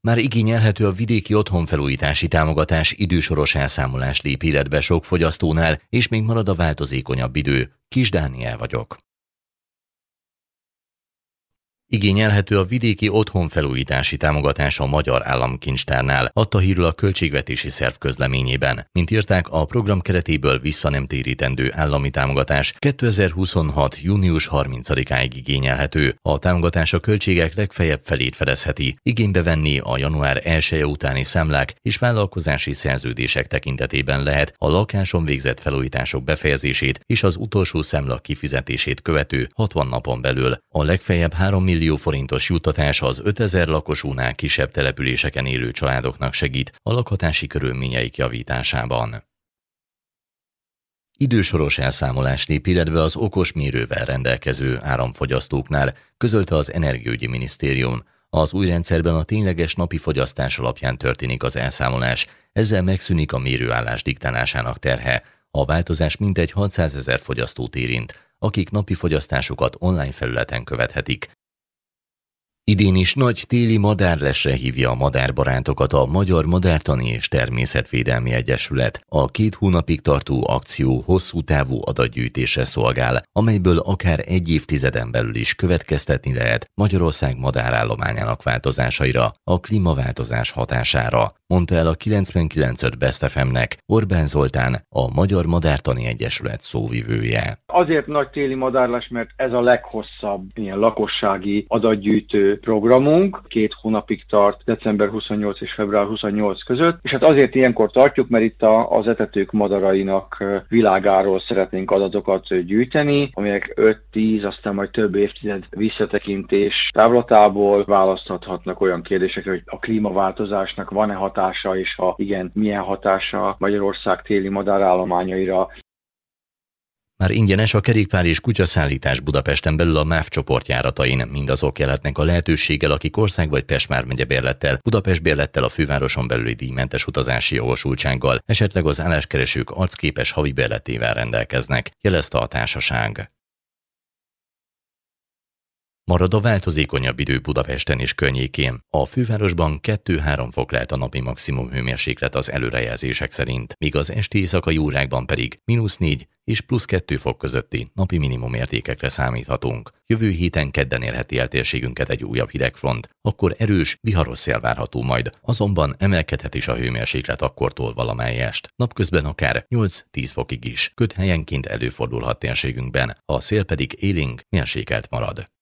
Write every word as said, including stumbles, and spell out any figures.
Már igényelhető a vidéki otthonfelújítási támogatás, idősoros elszámolás lép életbe sok fogyasztónál, és még marad a változékonyabb idő. Kis Dániel vagyok. Igényelhető a vidéki otthonfelújítási támogatás a Magyar Államkincstárnál, adta hírül a költségvetési szerv közleményében. Mint írták, a program keretéből vissza nem térítendő állami támogatás kétezer-huszonhat. június harmincadikáig igényelhető. A támogatás a költségek legfeljebb felét fedezheti, igénybe venni a január elseje utáni számlák és vállalkozási szerződések tekintetében lehet a lakáson végzett felújítások befejezését és az utolsó számla kifizetését követő hatvan napon belül. A legfeljebb három millió forintos juttatás az ötezer lakosúnál kisebb településeken élő családoknak segít a lakhatási körülményeik javításában. Idősoros elszámolás lép életbe az okos mérővel rendelkező áramfogyasztóknál, közölte az Energiaügyi Minisztérium. Az új rendszerben a tényleges napi fogyasztás alapján történik az elszámolás, ezzel megszűnik a mérőállás diktálásának terhe. A változás mintegy hatszázezer fogyasztót érint, akik napi fogyasztásukat online felületen követhetik. Idén is nagy téli madárlesre hívja a madárbarátokat a Magyar Madártani és Természetvédelmi Egyesület. A két hónapig tartó akció hosszú távú adatgyűjtésre szolgál, amelyből akár egy évtizeden belül is következtetni lehet Magyarország madárállományának változásaira, a klímaváltozás hatására, mondta el a kilencvenkilenc pont öt Best ef em-nek Orbán Zoltán, a Magyar Madártani Egyesület szóvivője. Azért nagy téli madárlás, mert ez a leghosszabb ilyen lakossági adatgyűjtő programunk, két hónapig tart, december huszonnyolc és február huszonnyolc között, és hát azért ilyenkor tartjuk, mert itt a, az etetők madarainak világáról szeretnénk adatokat gyűjteni, amelyek öt-tíz, aztán majd több évtized visszatekintés távlatából választhatnak olyan kérdésekre, hogy a klímaváltozásnak van-e hatása, és ha igen, milyen hatása Magyarország téli madárállományaira. Már ingyenes a kerékpár és kutyaszállítás Budapesten belül a MÁV csoportjáratain. Mindazok jelentnek a lehetőséggel, akik Ország vagy Pest vármegye bérlettel, Budapest bérlettel, a fővároson belüli díjmentes utazási jogosultsággal, esetleg az álláskeresők arcképes havi bérletével rendelkeznek, jelezte a társaság. Marad a változékonyabb idő Budapesten és környékén. A fővárosban kettő-három fok lehet a napi maximum hőmérséklet az előrejelzések szerint, míg az esti éjszakai órákban pedig mínusz négy és plusz kettő fok közötti napi minimum értékekre számíthatunk. Jövő héten kedden érheti el térségünket egy újabb hidegfront, akkor erős, viharos szél várható majd, azonban emelkedhet is a hőmérséklet akkortól valamelyest. Napközben akár nyolc-tíz fokig is, ködhelyenként előfordulhat térségünkben, a szél pedig élénk, mérsékelt marad.